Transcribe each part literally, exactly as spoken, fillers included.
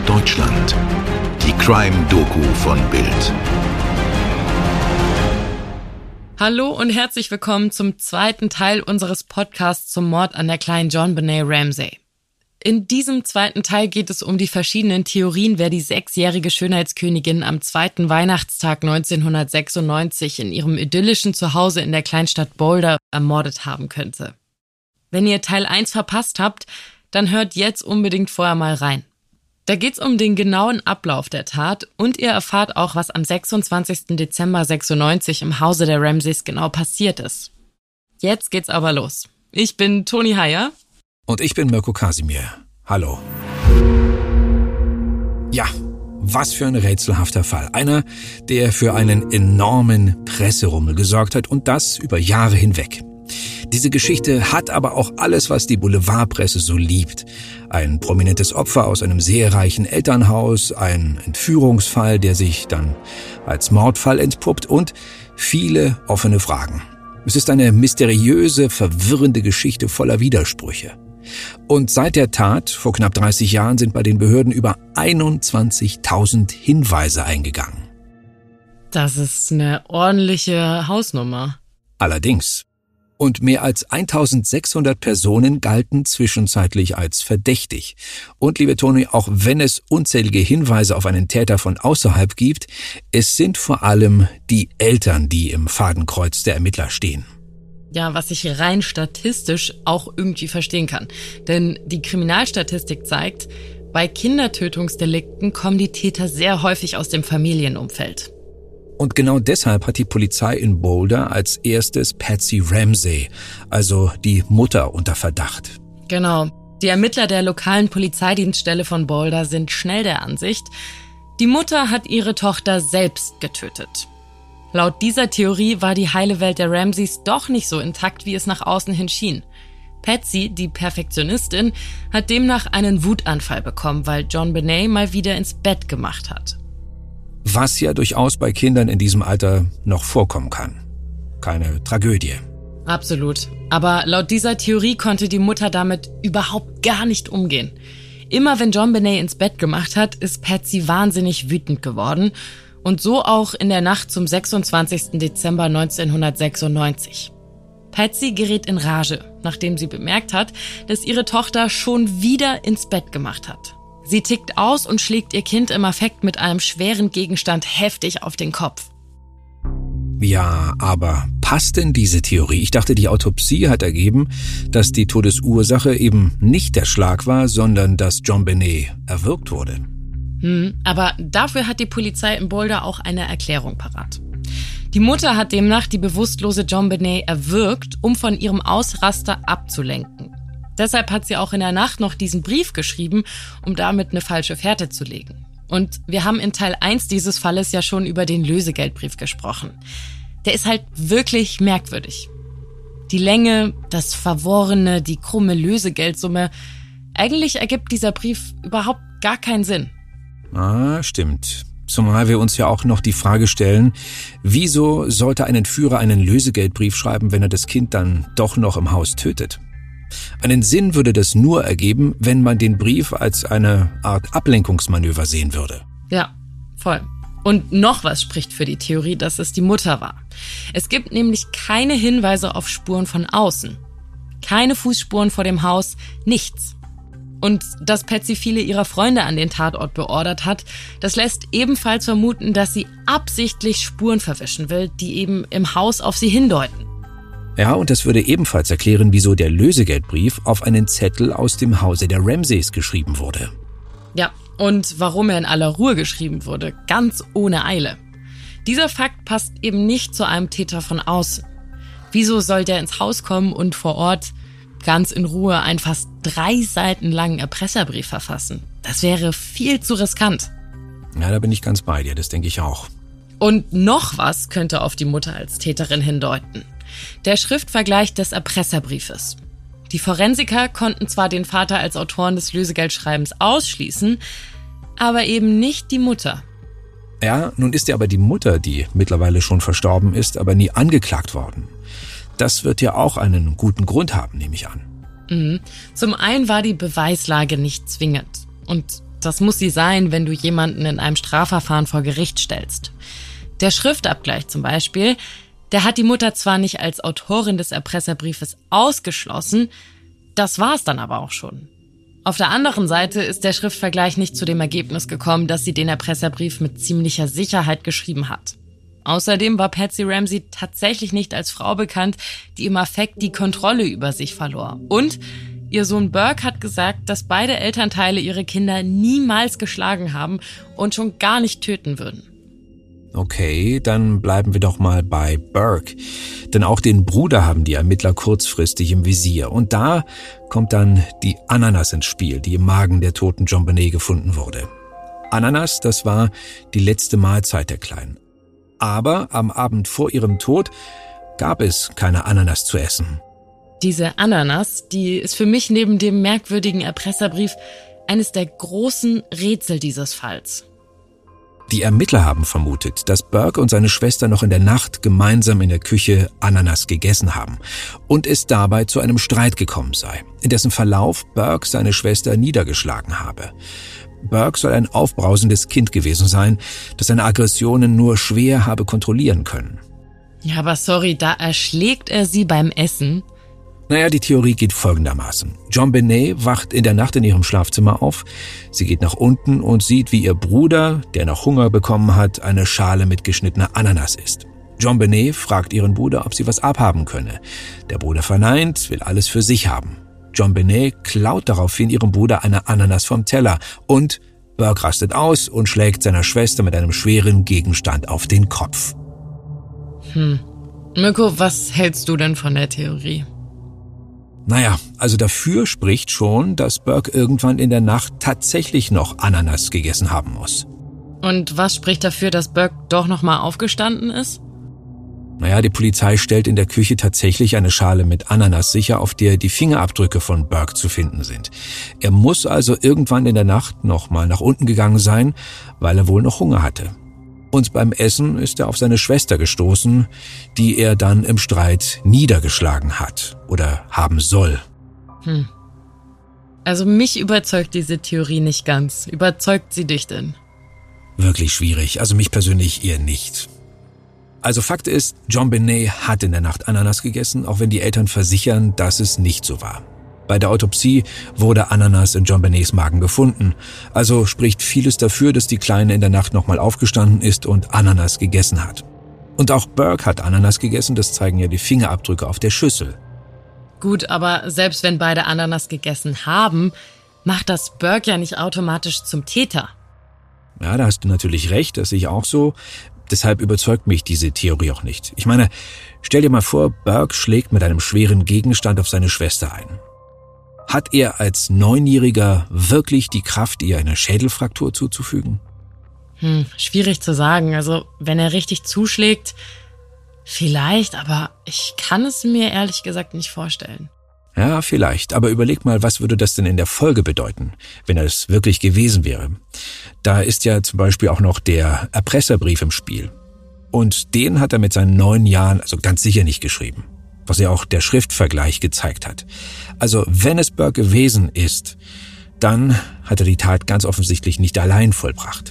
Deutschland. Die Crime-Doku von Bild. Hallo und herzlich willkommen zum zweiten Teil unseres Podcasts zum Mord an der kleinen JonBenét Ramsey. In diesem zweiten Teil geht es um die verschiedenen Theorien, wer die sechsjährige Schönheitskönigin am zweiten Weihnachtstag neunzehnhundertsechsundneunzig in ihrem idyllischen Zuhause in der Kleinstadt Boulder ermordet haben könnte. Wenn ihr Teil eins verpasst habt, dann hört jetzt unbedingt vorher mal rein. Da geht's um den genauen Ablauf der Tat und ihr erfahrt auch, was am sechsundzwanzigsten Dezember sechsundneunzig im Hause der Ramseys genau passiert ist. Jetzt geht's aber los. Ich bin Toni Heyer. Und ich bin Mirko Kasimir. Hallo. Ja, was für ein rätselhafter Fall. Einer, der für einen enormen Presserummel gesorgt hat und das über Jahre hinweg. Diese Geschichte hat aber auch alles, was die Boulevardpresse so liebt. Ein prominentes Opfer aus einem sehr reichen Elternhaus, ein Entführungsfall, der sich dann als Mordfall entpuppt und viele offene Fragen. Es ist eine mysteriöse, verwirrende Geschichte voller Widersprüche. Und seit der Tat, vor knapp dreißig Jahren, sind bei den Behörden über einundzwanzigtausend Hinweise eingegangen. Das ist eine ordentliche Hausnummer. Allerdings. Und mehr als eintausendsechshundert Personen galten zwischenzeitlich als verdächtig. Und, liebe Toni, auch wenn es unzählige Hinweise auf einen Täter von außerhalb gibt, es sind vor allem die Eltern, die im Fadenkreuz der Ermittler stehen. Ja, was ich rein statistisch auch irgendwie verstehen kann. Denn die Kriminalstatistik zeigt, bei Kindertötungsdelikten kommen die Täter sehr häufig aus dem Familienumfeld. Und genau deshalb hat die Polizei in Boulder als erstes Patsy Ramsey, also die Mutter, unter Verdacht. Genau. Die Ermittler der lokalen Polizeidienststelle von Boulder sind schnell der Ansicht, die Mutter hat ihre Tochter selbst getötet. Laut dieser Theorie war die heile Welt der Ramseys doch nicht so intakt, wie es nach außen hin schien. Patsy, die Perfektionistin, hat demnach einen Wutanfall bekommen, weil JonBenét mal wieder ins Bett gemacht hat. Was ja durchaus bei Kindern in diesem Alter noch vorkommen kann. Keine Tragödie. Absolut. Aber laut dieser Theorie konnte die Mutter damit überhaupt gar nicht umgehen. Immer wenn JonBenét ins Bett gemacht hat, ist Patsy wahnsinnig wütend geworden. Und so auch in der Nacht zum sechsundzwanzigsten Dezember neunzehnhundertsechsundneunzig. Patsy gerät in Rage, nachdem sie bemerkt hat, dass ihre Tochter schon wieder ins Bett gemacht hat. Sie tickt aus und schlägt ihr Kind im Affekt mit einem schweren Gegenstand heftig auf den Kopf. Ja, aber passt denn diese Theorie? Ich dachte, die Autopsie hat ergeben, dass die Todesursache eben nicht der Schlag war, sondern dass JonBenét erwürgt wurde. Hm, aber dafür hat die Polizei in Boulder auch eine Erklärung parat. Die Mutter hat demnach die bewusstlose JonBenét erwürgt, um von ihrem Ausraster abzulenken. Deshalb hat sie auch in der Nacht noch diesen Brief geschrieben, um damit eine falsche Fährte zu legen. Und wir haben in Teil eins dieses Falles ja schon über den Lösegeldbrief gesprochen. Der ist halt wirklich merkwürdig. Die Länge, das Verworrene, die krumme Lösegeldsumme. Eigentlich ergibt dieser Brief überhaupt gar keinen Sinn. Ah, stimmt. Zumal wir uns ja auch noch die Frage stellen, wieso sollte ein Entführer einen Lösegeldbrief schreiben, wenn er das Kind dann doch noch im Haus tötet? Einen Sinn würde das nur ergeben, wenn man den Brief als eine Art Ablenkungsmanöver sehen würde. Ja, voll. Und noch was spricht für die Theorie, dass es die Mutter war. Es gibt nämlich keine Hinweise auf Spuren von außen. Keine Fußspuren vor dem Haus, nichts. Und dass Patsy viele ihrer Freunde an den Tatort beordert hat, das lässt ebenfalls vermuten, dass sie absichtlich Spuren verwischen will, die eben im Haus auf sie hindeuten. Ja, und das würde ebenfalls erklären, wieso der Lösegeldbrief auf einen Zettel aus dem Hause der Ramseys geschrieben wurde. Ja, und warum er in aller Ruhe geschrieben wurde, ganz ohne Eile. Dieser Fakt passt eben nicht zu einem Täter von außen. Wieso soll der ins Haus kommen und vor Ort ganz in Ruhe einen fast drei Seiten langen Erpresserbrief verfassen? Das wäre viel zu riskant. Ja, da bin ich ganz bei dir, das denke ich auch. Und noch was könnte auf die Mutter als Täterin hindeuten. Der Schriftvergleich des Erpresserbriefes. Die Forensiker konnten zwar den Vater als Autoren des Lösegeldschreibens ausschließen, aber eben nicht die Mutter. Ja, nun ist ja aber die Mutter, die mittlerweile schon verstorben ist, aber nie angeklagt worden. Das wird ja auch einen guten Grund haben, nehme ich an. Mhm. Zum einen war die Beweislage nicht zwingend. Und das muss sie sein, wenn du jemanden in einem Strafverfahren vor Gericht stellst. Der Schriftabgleich zum Beispiel, der hat die Mutter zwar nicht als Autorin des Erpresserbriefes ausgeschlossen, das war's dann aber auch schon. Auf der anderen Seite ist der Schriftvergleich nicht zu dem Ergebnis gekommen, dass sie den Erpresserbrief mit ziemlicher Sicherheit geschrieben hat. Außerdem war Patsy Ramsey tatsächlich nicht als Frau bekannt, die im Affekt die Kontrolle über sich verlor. Und ihr Sohn Burke hat gesagt, dass beide Elternteile ihre Kinder niemals geschlagen haben und schon gar nicht töten würden. Okay, dann bleiben wir doch mal bei Burke. Denn auch den Bruder haben die Ermittler kurzfristig im Visier. Und da kommt dann die Ananas ins Spiel, die im Magen der toten JonBenét gefunden wurde. Ananas, das war die letzte Mahlzeit der Kleinen. Aber am Abend vor ihrem Tod gab es keine Ananas zu essen. Diese Ananas, die ist für mich neben dem merkwürdigen Erpresserbrief eines der großen Rätsel dieses Falls. Die Ermittler haben vermutet, dass Burke und seine Schwester noch in der Nacht gemeinsam in der Küche Ananas gegessen haben und es dabei zu einem Streit gekommen sei, in dessen Verlauf Burke seine Schwester niedergeschlagen habe. Burke soll ein aufbrausendes Kind gewesen sein, das seine Aggressionen nur schwer habe kontrollieren können. Ja, aber sorry, da erschlägt er sie beim Essen. Naja, die Theorie geht folgendermaßen. JonBenét wacht in der Nacht in ihrem Schlafzimmer auf. Sie geht nach unten und sieht, wie ihr Bruder, der noch Hunger bekommen hat, eine Schale mit geschnittener Ananas isst. JonBenét fragt ihren Bruder, ob sie was abhaben könne. Der Bruder verneint, will alles für sich haben. JonBenét klaut daraufhin ihrem Bruder eine Ananas vom Teller und Burke rastet aus und schlägt seiner Schwester mit einem schweren Gegenstand auf den Kopf. Hm. Mirko, was hältst du denn von der Theorie? Naja, also dafür spricht schon, dass Burke irgendwann in der Nacht tatsächlich noch Ananas gegessen haben muss. Und was spricht dafür, dass Burke doch nochmal aufgestanden ist? Naja, die Polizei stellt in der Küche tatsächlich eine Schale mit Ananas sicher, auf der die Fingerabdrücke von Burke zu finden sind. Er muss also irgendwann in der Nacht nochmal nach unten gegangen sein, weil er wohl noch Hunger hatte. Und beim Essen ist er auf seine Schwester gestoßen, die er dann im Streit niedergeschlagen hat oder haben soll. Hm. Also mich überzeugt diese Theorie nicht ganz. Überzeugt sie dich denn? Wirklich schwierig, also mich persönlich eher nicht. Also Fakt ist, JonBenét hat in der Nacht Ananas gegessen, auch wenn die Eltern versichern, dass es nicht so war. Bei der Autopsie wurde Ananas in JonBenéts Magen gefunden. Also spricht vieles dafür, dass die Kleine in der Nacht nochmal aufgestanden ist und Ananas gegessen hat. Und auch Burke hat Ananas gegessen, das zeigen ja die Fingerabdrücke auf der Schüssel. Gut, aber selbst wenn beide Ananas gegessen haben, macht das Burke ja nicht automatisch zum Täter. Ja, da hast du natürlich recht, das sehe ich auch so. Deshalb überzeugt mich diese Theorie auch nicht. Ich meine, stell dir mal vor, Burke schlägt mit einem schweren Gegenstand auf seine Schwester ein. Hat er als Neunjähriger wirklich die Kraft, ihr eine Schädelfraktur zuzufügen? Hm, schwierig zu sagen. Also, wenn er richtig zuschlägt, vielleicht, aber ich kann es mir ehrlich gesagt nicht vorstellen. Ja, vielleicht. Aber überleg mal, was würde das denn in der Folge bedeuten, wenn es wirklich gewesen wäre? Da ist ja zum Beispiel auch noch der Erpresserbrief im Spiel. Und den hat er mit seinen neun Jahren also ganz sicher nicht geschrieben. Was ja auch der Schriftvergleich gezeigt hat. Also wenn es Burke gewesen ist, dann hat er die Tat ganz offensichtlich nicht allein vollbracht.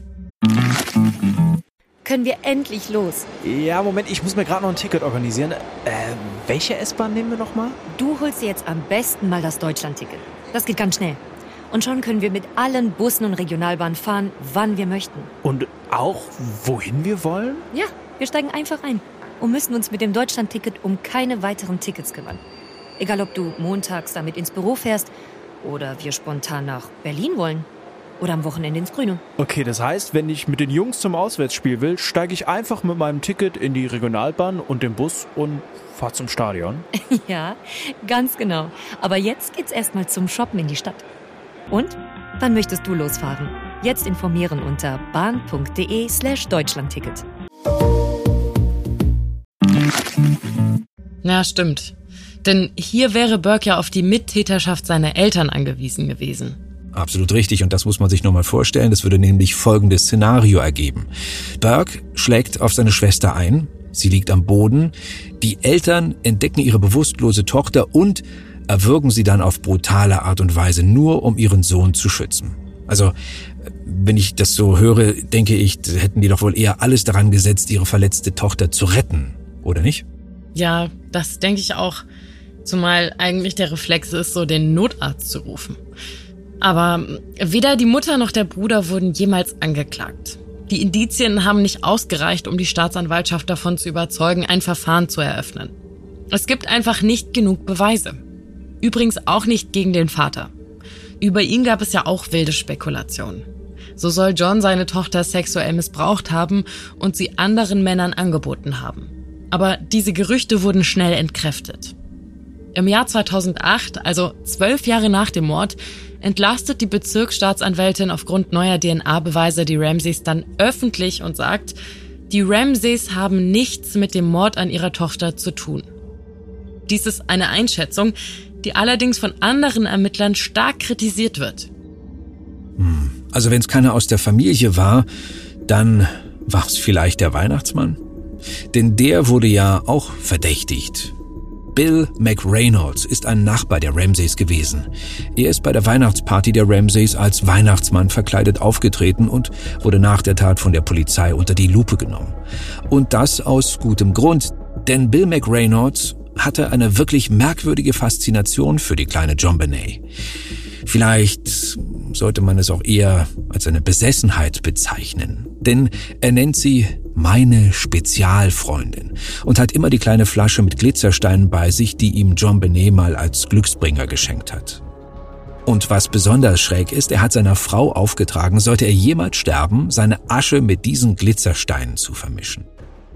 Können wir endlich los? Ja, Moment, ich muss mir gerade noch ein Ticket organisieren. Äh, welche S-Bahn nehmen wir nochmal? Du holst dir jetzt am besten mal das Deutschland-Ticket. Das geht ganz schnell. Und schon können wir mit allen Bussen und Regionalbahnen fahren, wann wir möchten. Und auch, wohin wir wollen? Ja, wir steigen einfach ein und müssen uns mit dem Deutschland-Ticket um keine weiteren Tickets kümmern. Egal, ob du montags damit ins Büro fährst oder wir spontan nach Berlin wollen oder am Wochenende ins Grüne. Okay, das heißt, wenn ich mit den Jungs zum Auswärtsspiel will, steige ich einfach mit meinem Ticket in die Regionalbahn und den Bus und fahre zum Stadion. Ja, ganz genau. Aber jetzt geht's erstmal zum Shoppen in die Stadt. Und? Wann möchtest du losfahren? Jetzt informieren unter bahn.de slash Deutschlandticket. Ja, stimmt. Denn hier wäre Burke ja auf die Mittäterschaft seiner Eltern angewiesen gewesen. Absolut richtig, und das muss man sich nochmal vorstellen. Das würde nämlich folgendes Szenario ergeben. Burke schlägt auf seine Schwester ein, sie liegt am Boden, die Eltern entdecken ihre bewusstlose Tochter und erwürgen sie dann auf brutale Art und Weise, nur um ihren Sohn zu schützen. Also Wenn ich das so höre, denke ich, hätten die doch wohl eher alles daran gesetzt, ihre verletzte Tochter zu retten, oder nicht? Ja, das denke ich auch. Zumal eigentlich der Reflex ist, so den Notarzt zu rufen. Aber weder die Mutter noch der Bruder wurden jemals angeklagt. Die Indizien haben nicht ausgereicht, um die Staatsanwaltschaft davon zu überzeugen, ein Verfahren zu eröffnen. Es gibt einfach nicht genug Beweise. Übrigens auch nicht gegen den Vater. Über ihn gab es ja auch wilde Spekulationen. So soll John seine Tochter sexuell missbraucht haben und sie anderen Männern angeboten haben. Aber diese Gerüchte wurden schnell entkräftet. Im Jahr zweitausendacht, also zwölf Jahre nach dem Mord, entlastet die Bezirksstaatsanwältin aufgrund neuer D N A-Beweise die Ramseys dann öffentlich und sagt, die Ramseys haben nichts mit dem Mord an ihrer Tochter zu tun. Dies ist eine Einschätzung, die allerdings von anderen Ermittlern stark kritisiert wird. Also wenn es keiner aus der Familie war, dann war es vielleicht der Weihnachtsmann? Denn der wurde ja auch verdächtigt. Bill McReynolds ist ein Nachbar der Ramseys gewesen. Er ist bei der Weihnachtsparty der Ramseys als Weihnachtsmann verkleidet aufgetreten und wurde nach der Tat von der Polizei unter die Lupe genommen. Und das aus gutem Grund, denn Bill McReynolds hatte eine wirklich merkwürdige Faszination für die kleine JonBenét. Vielleicht sollte man es auch eher als eine Besessenheit bezeichnen, denn er nennt sie meine Spezialfreundin und hat immer die kleine Flasche mit Glitzersteinen bei sich, die ihm JonBenét mal als Glücksbringer geschenkt hat. Und was besonders schräg ist, er hat seiner Frau aufgetragen, sollte er jemals sterben, seine Asche mit diesen Glitzersteinen zu vermischen.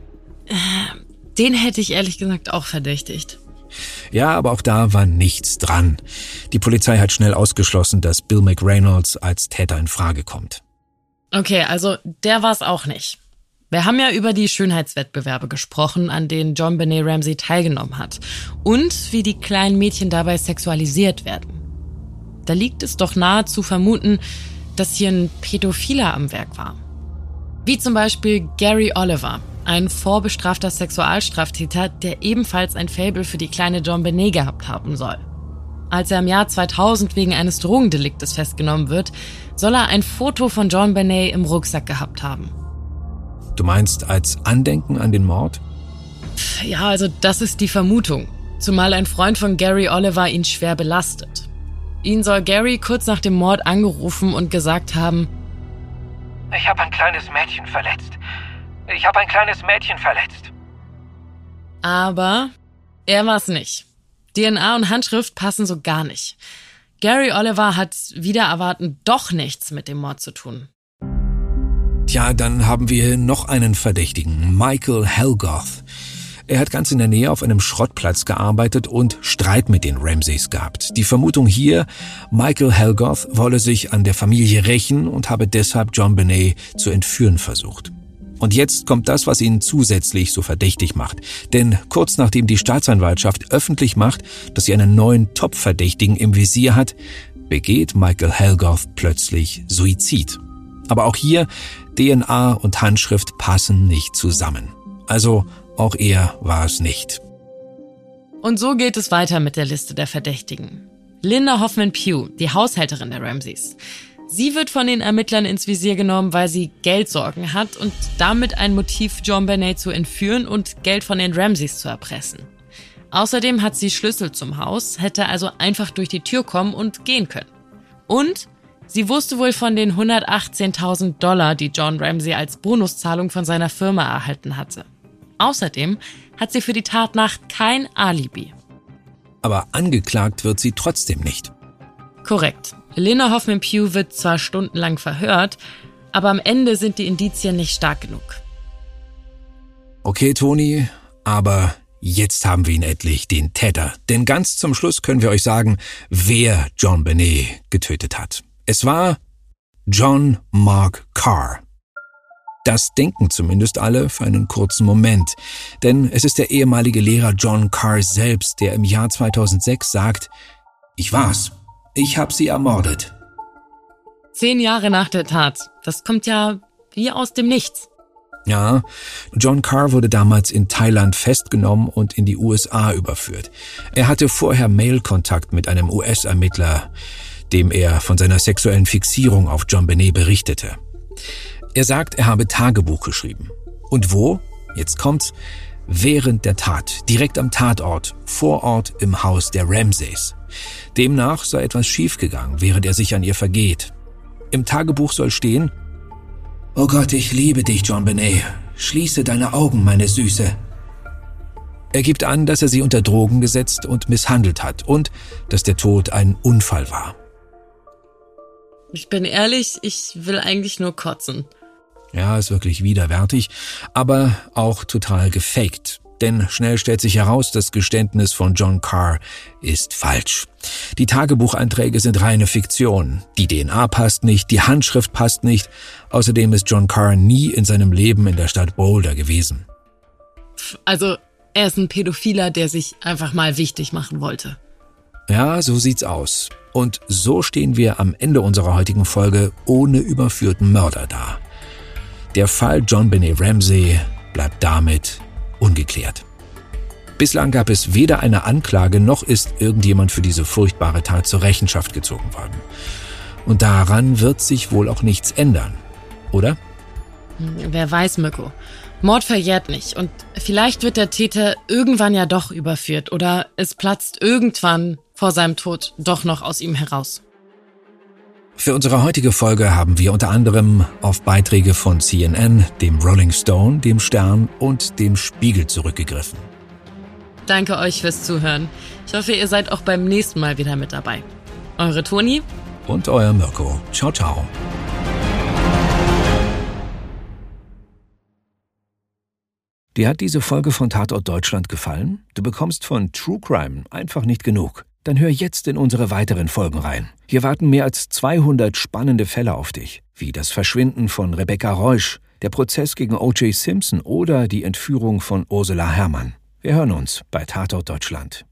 Den hätte ich ehrlich gesagt auch verdächtigt. Ja, aber auch da war nichts dran. Die Polizei hat schnell ausgeschlossen, dass Bill McReynolds als Täter in Frage kommt. Okay, also der war es auch nicht. Wir haben ja über die Schönheitswettbewerbe gesprochen, an denen JonBenét Ramsey teilgenommen hat. Und wie die kleinen Mädchen dabei sexualisiert werden. Da liegt es doch nahe zu vermuten, dass hier ein Pädophiler am Werk war. Wie zum Beispiel Gary Oliver, ein vorbestrafter Sexualstraftäter, der ebenfalls ein Faible für die kleine JonBenét gehabt haben soll. Als er im Jahr zweitausend wegen eines Drogendeliktes festgenommen wird, soll er ein Foto von JonBenét im Rucksack gehabt haben. Du meinst als Andenken an den Mord? Ja, also das ist die Vermutung. Zumal ein Freund von Gary Oliver ihn schwer belastet. Ihn soll Gary kurz nach dem Mord angerufen und gesagt haben: Ich habe ein kleines Mädchen verletzt. Ich habe ein kleines Mädchen verletzt. Aber er war es nicht. D N A und Handschrift passen so gar nicht. Gary Oliver hat wider erwarten doch nichts mit dem Mord zu tun. Tja, dann haben wir noch einen Verdächtigen, Michael Helgoth. Er hat ganz in der Nähe auf einem Schrottplatz gearbeitet und Streit mit den Ramseys gehabt. Die Vermutung hier, Michael Helgoth wolle sich an der Familie rächen und habe deshalb JonBenét zu entführen versucht. Und jetzt kommt das, was ihn zusätzlich so verdächtig macht. Denn kurz nachdem die Staatsanwaltschaft öffentlich macht, dass sie einen neuen Top-Verdächtigen im Visier hat, begeht Michael Helgoth plötzlich Suizid. Aber auch hier, D N A und Handschrift passen nicht zusammen. Also auch er war es nicht. Und so geht es weiter mit der Liste der Verdächtigen. Linda Hoffman-Pugh, die Haushälterin der Ramseys. Sie wird von den Ermittlern ins Visier genommen, weil sie Geldsorgen hat und damit ein Motiv, JonBenét zu entführen und Geld von den Ramseys zu erpressen. Außerdem hat sie Schlüssel zum Haus, hätte also einfach durch die Tür kommen und gehen können. Und sie wusste wohl von den hundertachtzehntausend Dollar, die John Ramsey als Bonuszahlung von seiner Firma erhalten hatte. Außerdem hat sie für die Tatnacht kein Alibi. Aber angeklagt wird sie trotzdem nicht. Korrekt. Linda Hoffman-Pugh wird zwar stundenlang verhört, aber am Ende sind die Indizien nicht stark genug. Okay, Toni, aber jetzt haben wir ihn endlich, den Täter. Denn ganz zum Schluss können wir euch sagen, wer JonBenét getötet hat. Es war John Mark Carr. Das denken zumindest alle für einen kurzen Moment. Denn es ist der ehemalige Lehrer John Carr selbst, der im Jahr zweitausendsechs sagt: Ich war's. Ich hab sie ermordet. Zehn Jahre nach der Tat. Das kommt ja wie aus dem Nichts. Ja, John Carr wurde damals in Thailand festgenommen und in die U S A überführt. Er hatte vorher Mailkontakt mit einem U S-Ermittler. dem er von seiner sexuellen Fixierung auf JonBenét berichtete. Er sagt, er habe Tagebuch geschrieben. Und wo? Jetzt kommt's. Während der Tat, direkt am Tatort, vor Ort im Haus der Ramsays. Demnach sei etwas schiefgegangen, während er sich an ihr vergeht. Im Tagebuch soll stehen: »Oh Gott, ich liebe dich, JonBenét. Schließe deine Augen, meine Süße.« Er gibt an, dass er sie unter Drogen gesetzt und misshandelt hat und dass der Tod ein Unfall war. Ich bin ehrlich, ich will eigentlich nur kotzen. Ja, ist wirklich widerwärtig, aber auch total gefaked. Denn schnell stellt sich heraus, das Geständnis von John Carr ist falsch. Die Tagebucheinträge sind reine Fiktion. Die D N A passt nicht, die Handschrift passt nicht. Außerdem ist John Carr nie in seinem Leben in der Stadt Boulder gewesen. Also, er ist ein Pädophiler, der sich einfach mal wichtig machen wollte. Ja, so sieht's aus. Und so stehen wir am Ende unserer heutigen Folge ohne überführten Mörder da. Der Fall JonBenét Ramsay bleibt damit ungeklärt. Bislang gab es weder eine Anklage, noch ist irgendjemand für diese furchtbare Tat zur Rechenschaft gezogen worden. Und daran wird sich wohl auch nichts ändern, oder? Wer weiß, Mirko. Mord verjährt nicht und vielleicht wird der Täter irgendwann ja doch überführt oder es platzt irgendwann vor seinem Tod doch noch aus ihm heraus. Für unsere heutige Folge haben wir unter anderem auf Beiträge von C N N, dem Rolling Stone, dem Stern und dem Spiegel zurückgegriffen. Danke euch fürs Zuhören. Ich hoffe, ihr seid auch beim nächsten Mal wieder mit dabei. Eure Toni und euer Mirko. Ciao, ciao. Dir hat diese Folge von Tatort Deutschland gefallen? Du bekommst von True Crime einfach nicht genug. Dann hör jetzt in unsere weiteren Folgen rein. Hier warten mehr als zweihundert spannende Fälle auf dich, wie das Verschwinden von Rebecca Reusch, der Prozess gegen O J Simpson oder die Entführung von Ursula Herrmann. Wir hören uns bei Tatort Deutschland.